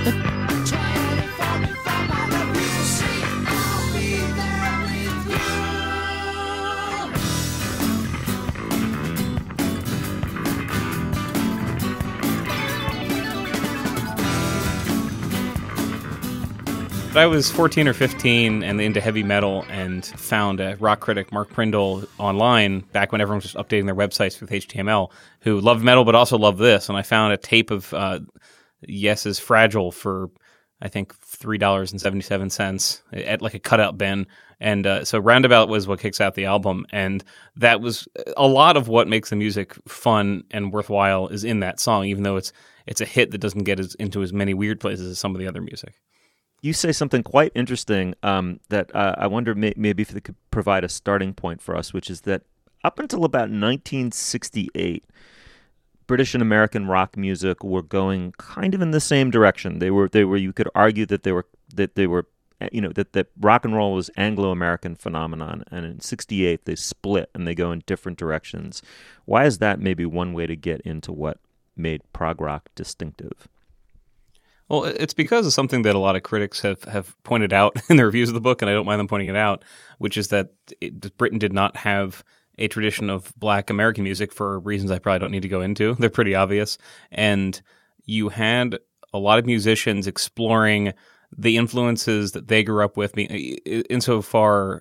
I was fourteen or fifteen and into heavy metal and found a rock critic, Mark Prindle, online back when everyone was just updating their websites with H T M L, who loved metal but also loved this. And I found a tape of uh, Yes's Fragile for, I think, three dollars and seventy-seven cents at like a cutout bin. And uh, so Roundabout was what kicks out the album. And that was a lot of what makes the music fun and worthwhile is in that song, even though it's it's a hit that doesn't get as, into as many weird places as some of the other music. You say something quite interesting um, that uh, I wonder may- maybe if they could provide a starting point for us, which is that up until about nineteen sixty-eight, British and American rock music were going kind of in the same direction. They were, they were. You could argue that they were, that they were, you know, that that rock and roll was Anglo-American phenomenon, and in sixty-eight they split and they go in different directions. Why is that? Maybe one way to get into what made prog rock distinctive. Well, it's because of something that a lot of critics have, have pointed out in their reviews of the book, and I don't mind them pointing it out, which is that it, Britain did not have a tradition of black American music for reasons I probably don't need to go into. They're pretty obvious. And you had a lot of musicians exploring the influences that they grew up with, insofar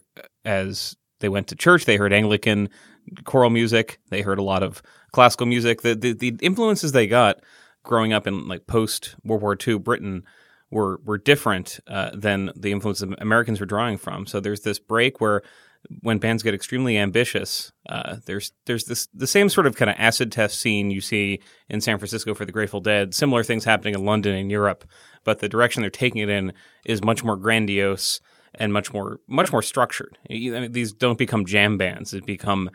as they went to church, they heard Anglican choral music, they heard a lot of classical music. The, the, the influences they got growing up in like post World War Two Britain were were different uh, than the influences Americans were drawing from. So there's this break where when bands get extremely ambitious, uh, there's there's this the same sort of kind of acid test scene you see in San Francisco for the Grateful Dead. Similar things happening in London and Europe, but the direction they're taking it in is much more grandiose and much more much more structured. I mean, these don't become jam bands; it become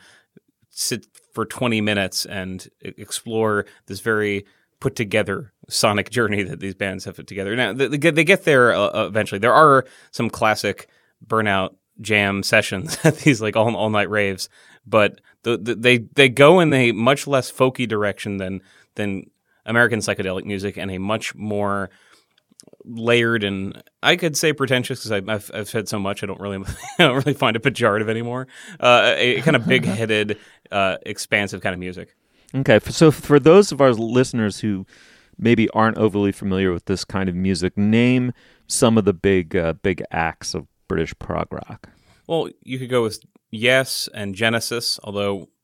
sit for twenty minutes and explore this very put together sonic journey that these bands have put together. Now they get, they get there uh, eventually. There are some classic Burnout jam sessions at these like all all night raves, but the, the, they they go in a much less folky direction than than American psychedelic music, and a much more layered and I could say pretentious because I've I've said so much I don't really I don't really find it pejorative anymore. Uh, a kind of big headed, uh, expansive kind of music. Okay, so for those of our listeners who maybe aren't overly familiar with this kind of music, name some of the big uh, big acts of British prog rock. Well, you could go with Yes and Genesis, although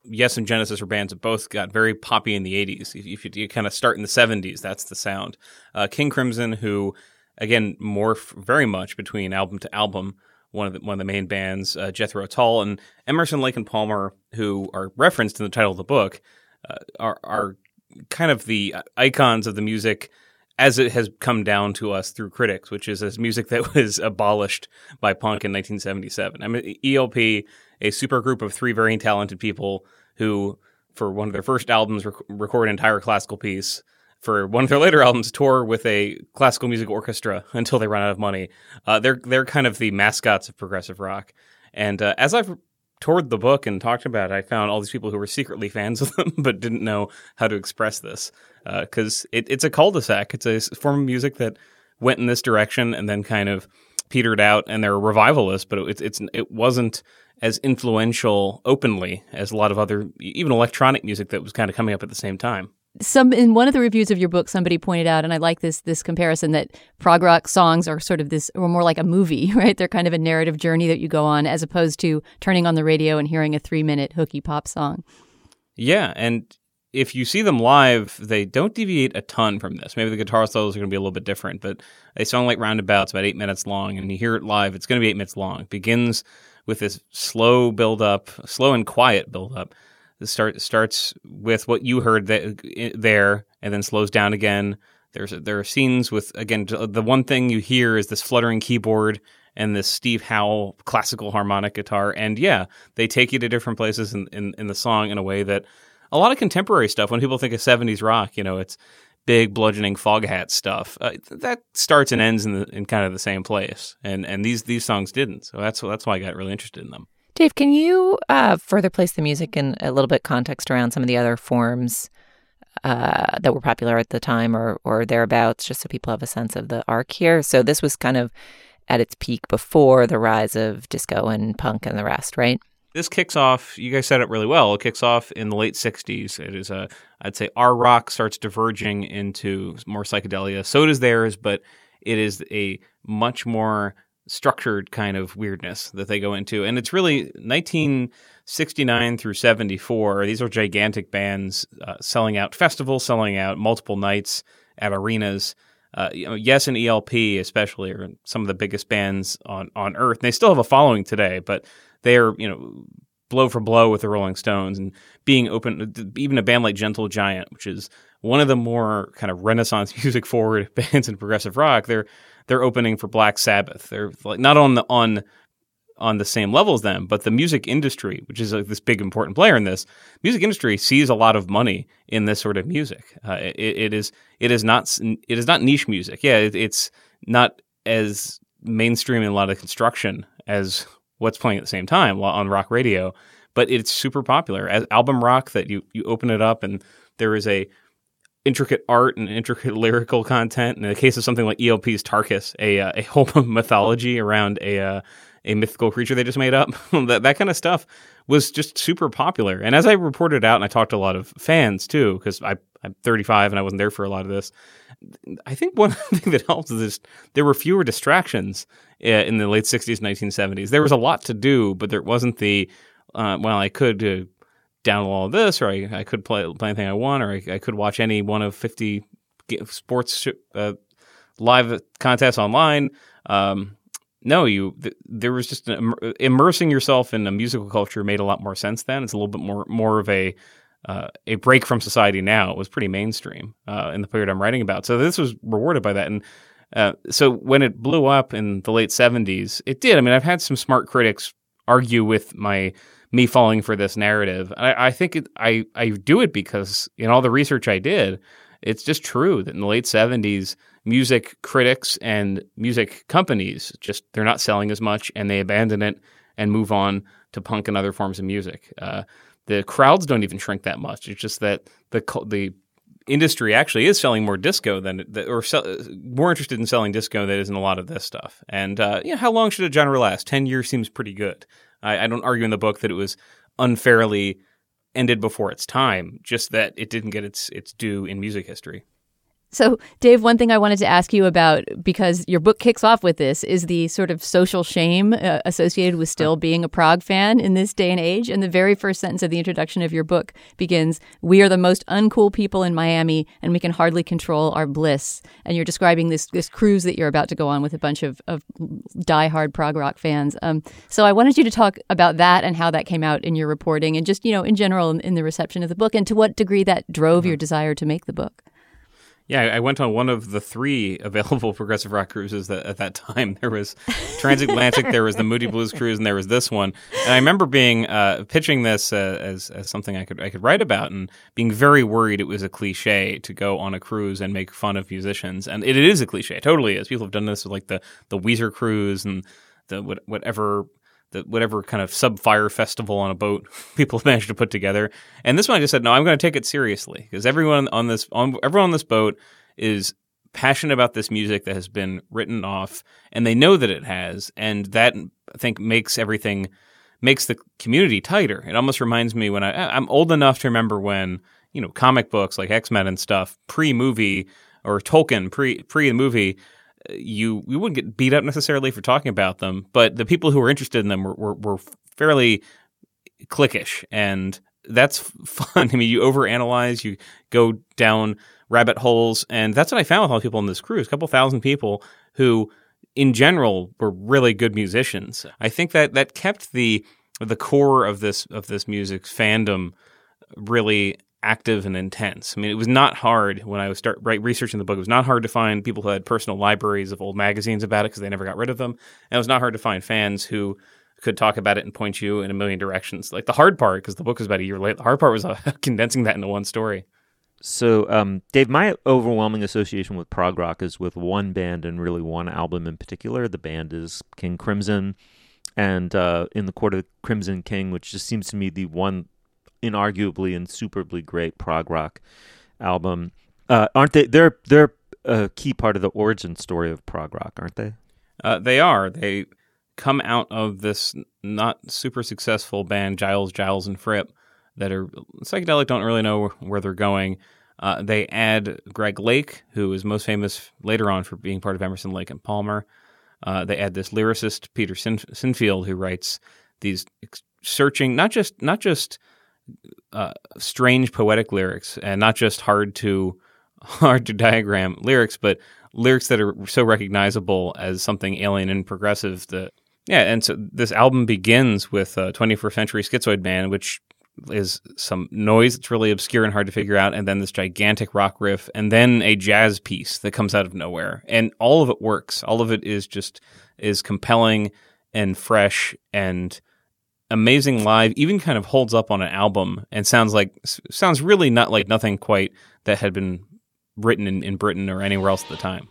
Yes and Genesis are bands that both got very poppy in the eighties. If, if you, you kind of start in the seventies, that's the sound. Uh, King Crimson, who, again, morph very much between album to album, one of the, one of the main bands, uh, Jethro Tull, and Emerson, Lake and Palmer, who are referenced in the title of the book, uh, are, are kind of the icons of the music as it has come down to us through critics, which is as music that was abolished by punk in nineteen seventy-seven. I mean, E L P, a super group of three very talented people who, for one of their first albums, rec- record an entire classical piece. For one of their later albums, tour with a classical music orchestra until they run out of money. Uh, they're they're kind of the mascots of progressive rock. And uh, as I've toured the book and talked about it, I found all these people who were secretly fans of them but didn't know how to express this. Because uh, it, it's a cul-de-sac. It's a form of music that went in this direction and then kind of petered out, and they're revivalists, but it, it's it wasn't as influential openly as a lot of other, even electronic music that was kind of coming up at the same time. Some in one of the reviews of your book, somebody pointed out, and I like this this comparison, that prog rock songs are sort of this, or more like a movie, right? They're kind of a narrative journey that you go on, as opposed to turning on the radio and hearing a three minute hooky pop song. Yeah, and if you see them live, they don't deviate a ton from this. Maybe the guitar solos are going to be a little bit different, but a song like Roundabout's about eight minutes long, and you hear it live, it's going to be eight minutes long. It begins with this slow build up, slow and quiet build up. It start, starts with what you heard th- there, and then slows down again. There's there are scenes with, again, the one thing you hear is this fluttering keyboard and this Steve Howe classical harmonic guitar. And yeah, they take you to different places in, in, in the song in a way that a lot of contemporary stuff, when people think of seventies rock, you know, it's big bludgeoning Foghat stuff. Uh, that starts and ends in, the, in kind of the same place. And and these these songs didn't. So that's that's why I got really interested in them. Dave, can you uh, further place the music in a little bit context around some of the other forms uh, that were popular at the time or or thereabouts, just so people have a sense of the arc here? So this was kind of at its peak before the rise of disco and punk and the rest, right? This kicks off, you guys said it really well, it kicks off in the late sixties. It is a, I'd say our rock starts diverging into more psychedelia. So does theirs, but it is a much more structured kind of weirdness that they go into. And it's really nineteen sixty-nine through seventy-four. These are gigantic bands uh, selling out festivals, selling out multiple nights at arenas. Uh, you know, Yes and E L P especially are some of the biggest bands on, on earth. And they still have a following today, but they are, you know, blow for blow with the Rolling Stones, and being open, even a band like Gentle Giant, which is one of the more kind of Renaissance music forward bands in progressive rock. They're They're opening for Black Sabbath. They're like not on the on on the same level as them, but the music industry, which is like this big important player in this music industry, sees a lot of money in this sort of music. Uh, it, it is it is not it is not niche music. Yeah, it, it's not as mainstream in a lot of construction as what's playing at the same time on rock radio, but it's super popular as album rock. That you you open it up and there is a intricate art and intricate lyrical content. In the case of something like E L P's Tarkus, a uh, a whole mythology around a uh, a mythical creature they just made up, that that kind of stuff was just super popular. And as I reported out, and I talked to a lot of fans too, because I I'm thirty-five and I wasn't there for a lot of this. I think one thing that helps is this, there were fewer distractions uh, in the late sixties, nineteen seventies. There was a lot to do, but there wasn't the uh, well, I could. Uh, download all of this, or I, I could play, play anything I want, or I, I could watch any one of fifty sports uh, live contests online. Um, no, you th- there was just an, immersing yourself in a musical culture made a lot more sense then. It's a little bit more more of a uh, a break from society now. It was pretty mainstream uh, in the period I'm writing about. So this was rewarded by that. And uh, so when it blew up in the late seventies, it did. I mean, I've had some smart critics argue with my me falling for this narrative. I, I think it, I, I do it because in all the research I did, it's just true that in the late seventies, music critics and music companies just, they're not selling as much, and they abandon it and move on to punk and other forms of music. Uh, the crowds don't even shrink that much. It's just that the the industry actually is selling more disco than, or sell, more interested in selling disco than is in a lot of this stuff. And uh, yeah, how long should a genre last? Ten years seems pretty good. I, I don't argue in the book that it was unfairly ended before its time, just that it didn't get its its due in music history. So, Dave, one thing I wanted to ask you about, because your book kicks off with this, is the sort of social shame uh, associated with still being a prog fan in this day and age. And the very first sentence of the introduction of your book begins, "We are the most uncool people in Miami, and we can hardly control our bliss." And you're describing this this cruise that you're about to go on with a bunch of, of diehard prog rock fans. Um, so I wanted you to talk about that and how that came out in your reporting, and just, you know, in general in, in the reception of the book, and to what degree that drove mm-hmm. your desire to make the book. Yeah, I went on one of the three available progressive rock cruises that at that time. There was Transatlantic, there was the Moody Blues cruise, and there was this one. And I remember being uh, pitching this uh, as as something I could I could write about, and being very worried it was a cliche to go on a cruise and make fun of musicians. And it, it is a cliche, it totally is. People have done this with like the the Weezer cruise and the what, whatever. The, whatever kind of sub-fire festival on a boat people managed to put together. And this one I just said, no, I'm going to take it seriously, because everyone on this on, everyone on this boat is passionate about this music that has been written off, and they know that it has, and that, I think, makes everything, makes the community tighter. It almost reminds me when I, I'm old enough to remember when, you know, comic books like X-Men and stuff, pre-movie, or Tolkien, pre, pre the movie, you you wouldn't get beat up necessarily for talking about them, but the people who were interested in them were, were, were fairly cliquish, and that's fun. I mean, you overanalyze, you go down rabbit holes, and that's what I found with all the people on this cruise, a couple thousand people who, in general, were really good musicians. I think that that kept the the core of this of this music's fandom really active and intense. I mean, it was not hard when I was start right, researching the book. It was not hard to find people who had personal libraries of old magazines about it because they never got rid of them. And it was not hard to find fans who could talk about it and point you in a million directions. Like the hard part, because the book was about a year late, the hard part was uh, condensing that into one story. So, um, Dave, my overwhelming association with prog rock is with one band and really one album in particular. The band is King Crimson, and uh, In the Court of the Crimson King, which just seems to me the one inarguably and superbly great prog rock album. Uh, aren't they? They're they're a key part of the origin story of prog rock, aren't they? Uh, they are. They come out of this not super successful band, Giles, Giles and Fripp, that are psychedelic, don't really know where they're going. Uh, they add Greg Lake, who is most famous later on for being part of Emerson, Lake and Palmer. Uh, they add this lyricist, Peter Sin- Sinfield, who writes these ex- searching, not just not just Uh, strange poetic lyrics, and not just hard to hard to diagram lyrics, but lyrics that are so recognizable as something alien and progressive. That yeah, and so this album begins with a twenty-first Century Schizoid Band, which is some noise that's really obscure and hard to figure out, and then this gigantic rock riff, and then a jazz piece that comes out of nowhere, and all of it works. All of it is just is compelling and fresh and amazing live, even kind of holds up on an album and sounds like sounds really not like nothing quite that had been written in, in Britain or anywhere else at the time.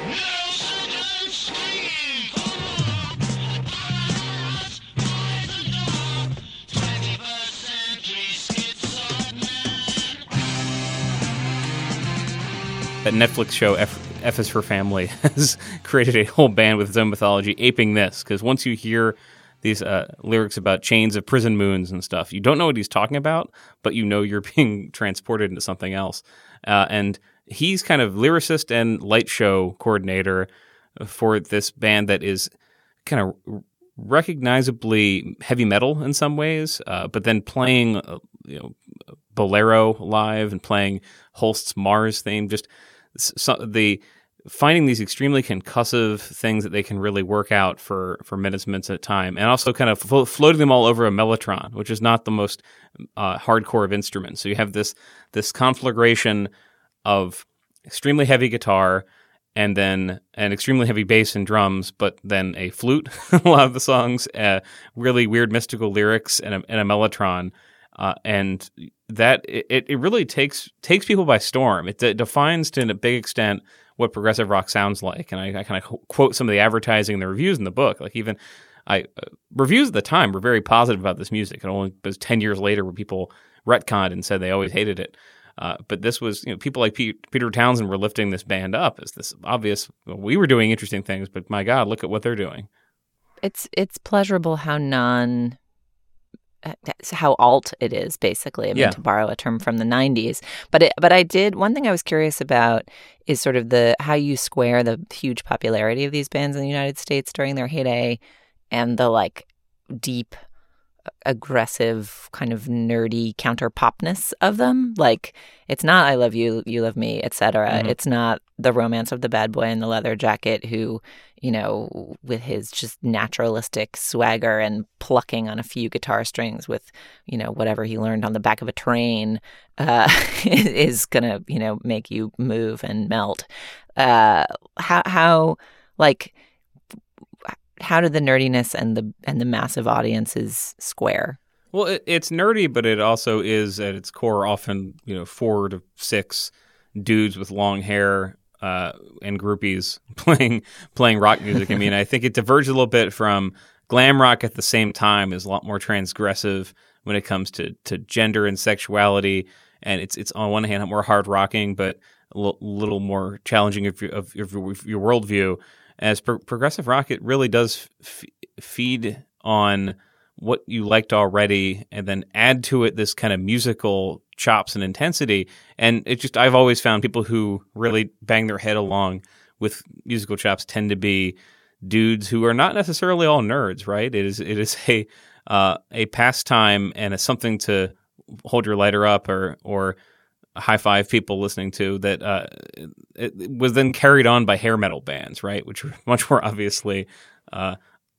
That Netflix show F, F is for Family has created a whole band with its own mythology aping this, because once you hear these uh, lyrics about chains of prison moons and stuff, you don't know what he's talking about, but you know you're being transported into something else. Uh, and he's kind of lyricist and light show coordinator for this band that is kind of recognizably heavy metal in some ways, uh, but then playing uh, you know Bolero live and playing Holst's Mars theme. Just so, the finding these extremely concussive things that they can really work out for, for minutes and minutes at a time, and also kind of flo- floating them all over a mellotron, which is not the most uh, hardcore of instruments. So you have this this conflagration of extremely heavy guitar and then an extremely heavy bass and drums, but then a flute, a lot of the songs, uh, really weird mystical lyrics, and a, and a mellotron. Uh, and that it, it really takes takes people by storm. It, it defines to a big extent what progressive rock sounds like. And I, I kind of quote some of the advertising and the reviews in the book. Like even I uh, reviews at the time were very positive about this music. It only was ten years later where people retconned and said they always hated it. Uh, but this was, you know, people like Pete, Peter Townsend were lifting this band up as this obvious, well, we were doing interesting things, but my God, look at what they're doing. It's it's pleasurable how non that's how alt it is, basically. I mean, Yeah. to borrow a term from the nineties. But it, but I did, one thing I was curious about is sort of the how you square the huge popularity of these bands in the United States during their heyday and the like deep, aggressive, kind of nerdy counter popness of them. Like, it's not I Love You, You Love Me, et cetera. Mm-hmm. It's not the romance of the bad boy in the leather jacket who, you know, with his just naturalistic swagger and plucking on a few guitar strings with, you know, whatever he learned on the back of a train uh, is going to, you know, make you move and melt. Uh, how, how, like, how do the nerdiness and the and the massive audiences square? Well, it, it's nerdy, but it also is at its core often, you know, four to six dudes with long hair uh, and groupies playing playing rock music. I mean, I think it diverges a little bit from glam rock. At the same time is a lot more transgressive when it comes to, to gender and sexuality, and it's it's on one hand more hard rocking, but a l- little more challenging of your, of your, of your worldview. As pro- progressive rock, it really does f- feed on what you liked already and then add to it this kind of musical chops and intensity. And it just, I've always found people who really bang their head along with musical chops tend to be dudes who are not necessarily all nerds, right? It is, it is a, uh, a pastime and a something to hold your lighter up or, or high five people listening to that uh, it, it was then carried on by hair metal bands, right? Which were much more obviously, uh,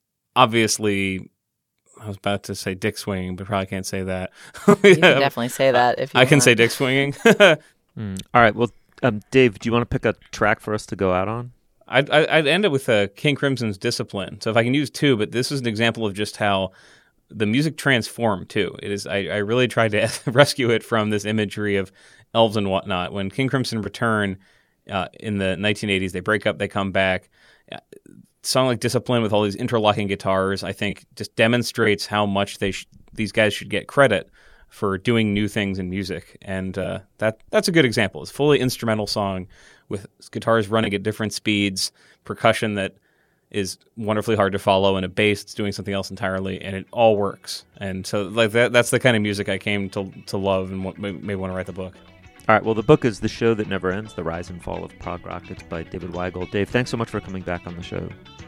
obviously, I was about to say dick swinging, but probably can't say that. You can definitely say that if you I can want. say dick swinging. mm. All right. Well, um, Dave, do you want to pick a track for us to go out on? I'd, I'd end it with uh, King Crimson's Discipline. So if I can use two, but this is an example of just how the music transformed too. It is. I, I really tried to rescue it from this imagery of elves and whatnot. When King Crimson return uh, in the nineteen eighties, they break up, they come back. A song like Discipline with all these interlocking guitars, I think, just demonstrates how much they sh- these guys should get credit for doing new things in music. And uh, that that's a good example. It's a fully instrumental song with guitars running at different speeds, percussion that is wonderfully hard to follow, and a bass that's doing something else entirely, and it all works. And so like that, that's the kind of music I came to to love and what made me want to write the book. All right. Well, the book is The Show That Never Ends, The Rise and Fall of Prog Rock. It's by David Weigel. Dave, thanks so much for coming back on the show.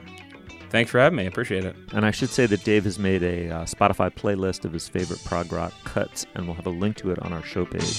Thanks for having me. I appreciate it. And I should say that Dave has made a uh, Spotify playlist of his favorite prog rock cuts, and we'll have a link to it on our show page.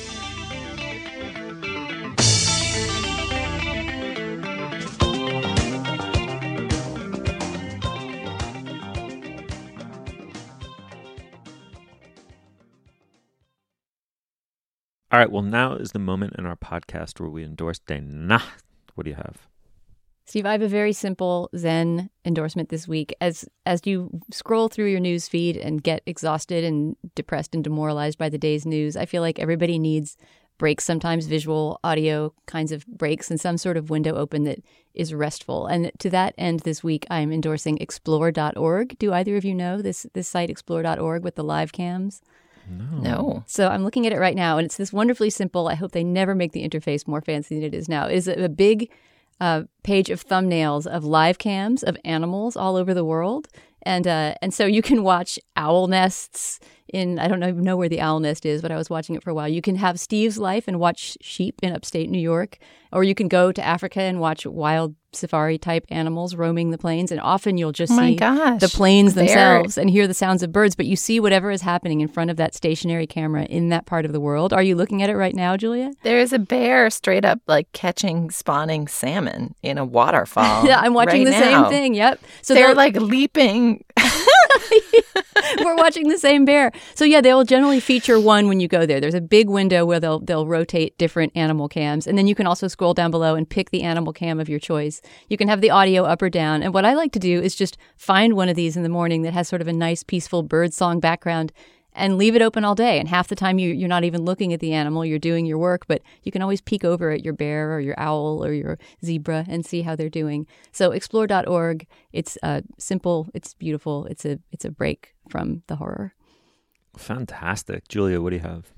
All right, well, now is the moment in our podcast where we endorse Dana. What do you have? Steve, I have a very simple Zen endorsement this week. As as you scroll through your news feed and get exhausted and depressed and demoralized by the day's news, I feel like everybody needs breaks, sometimes visual, audio kinds of breaks, and some sort of window open that is restful. And to that end, this week, I'm endorsing explore dot org. Do either of you know this, this site, explore dot org, with the live cams? No. No. So I'm looking at it right now, and it's this wonderfully simple. I hope they never make the interface more fancy than it is now. It is a, a big uh, page of thumbnails of live cams of animals all over the world. And uh, and so you can watch owl nests in, I don't know, know where the owl nest is, but I was watching it for a while. You can have Steve's life and watch sheep in upstate New York, or you can go to Africa and watch wild safari type animals roaming the plains. And often you'll just Oh my see gosh. the plains They're- themselves and hear the sounds of birds, but you see whatever is happening in front of that stationary camera in that part of the world. Are you looking at it right now, Julia? There's a bear straight up like catching spawning salmon in a waterfall. Yeah, I'm watching right the now. same thing. Yep. So They're they'll- like leaping. We're watching the same bear. So yeah, they'll generally feature one when you go there. There's a big window where they'll they'll rotate different animal cams, and then you can also scroll down below and pick the animal cam of your choice. You can have the audio up or down. And what I like to do is just find one of these in the morning that has sort of a nice, peaceful bird song background and leave it open all day. And half the time you, you're not even looking at the animal, you're doing your work, but you can always peek over at your bear or your owl or your zebra and see how they're doing. So explore dot org, it's uh, simple, it's beautiful, it's a it's a break from the horror. Fantastic. Julia, what do you have?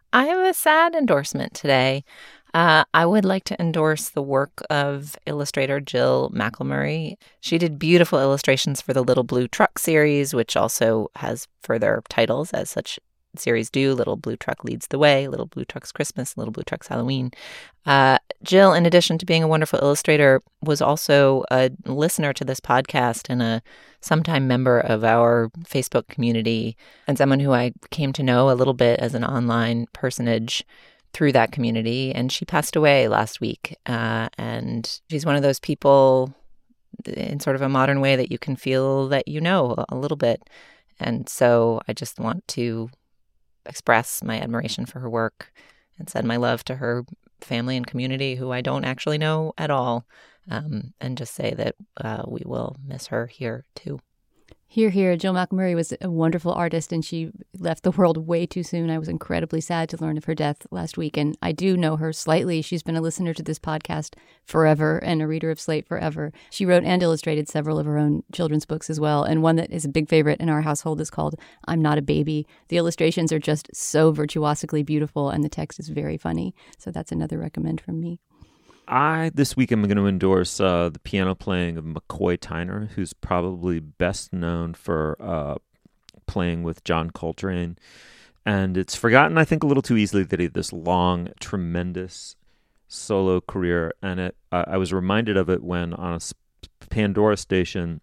I have a sad endorsement today. Uh, I would like to endorse the work of illustrator Jill McElmurray. She did beautiful illustrations for the Little Blue Truck series, which also has further titles, as such series do. Little Blue Truck Leads the Way, Little Blue Truck's Christmas, Little Blue Truck's Halloween. Uh, Jill, in addition to being a wonderful illustrator, was also a listener to this podcast and a sometime member of our Facebook community, and someone who I came to know a little bit as an online personage through that community. And she passed away last week. Uh, and she's one of those people in sort of a modern way that you can feel that you know a little bit. And so I just want to express my admiration for her work and send my love to her family and community, who I don't actually know at all, um, and just say that uh, we will miss her here too. Here, here. Jill McElmurray was a wonderful artist, and she left the world way too soon. I was incredibly sad to learn of her death last week, and I do know her slightly. She's been a listener to this podcast forever and a reader of Slate forever. She wrote and illustrated several of her own children's books as well, and one that is a big favorite in our household is called I'm Not a Baby. The illustrations are just so virtuosically beautiful, and the text is very funny. So that's another recommend from me. I, this week, I'm going to endorse uh, the piano playing of McCoy Tyner, who's probably best known for uh, playing with John Coltrane. And it's forgotten, I think, a little too easily that he had this long, tremendous solo career. And it, uh, I was reminded of it when on a Pandora station,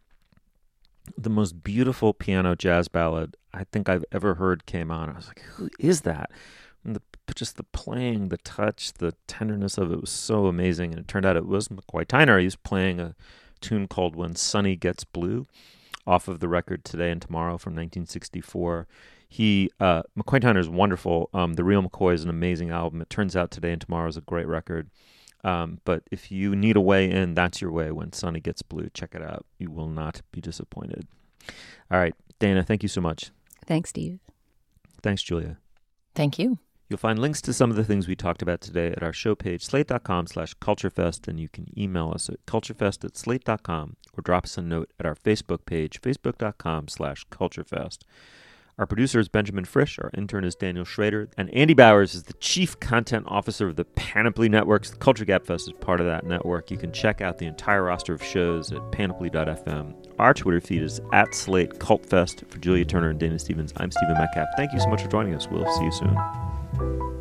the most beautiful piano jazz ballad I think I've ever heard came on. I was like, who is that? And the just the playing, the touch, the tenderness of it was so amazing. And it turned out it was McCoy Tyner. He was playing a tune called When Sunny Gets Blue off of the record Today and Tomorrow from nineteen sixty-four. He, uh, McCoy Tyner is wonderful. Um, The Real McCoy is an amazing album. It turns out Today and Tomorrow is a great record. Um, but if you need a way in, that's your way. When Sunny Gets Blue, check it out. You will not be disappointed. All right, Dana, thank you so much. Thanks, Steve. Thanks, Julia. Thank you. You'll find links to some of the things we talked about today at our show page, slate.com slash culturefest, and you can email us at culturefest at slate dot com or drop us a note at our Facebook page, facebook.com slash culturefest. Our producer is Benjamin Frisch, our intern is Daniel Schrader, and Andy Bowers is the Chief Content Officer of the Panoply Networks. The Culture Gap Fest is part of that network. You can check out the entire roster of shows at panoply dot f m. Our Twitter feed is at Slate Cult Fest. For Julia Turner and Dana Stevens, I'm Stephen Metcalf. Thank you so much for joining us. We'll see you soon.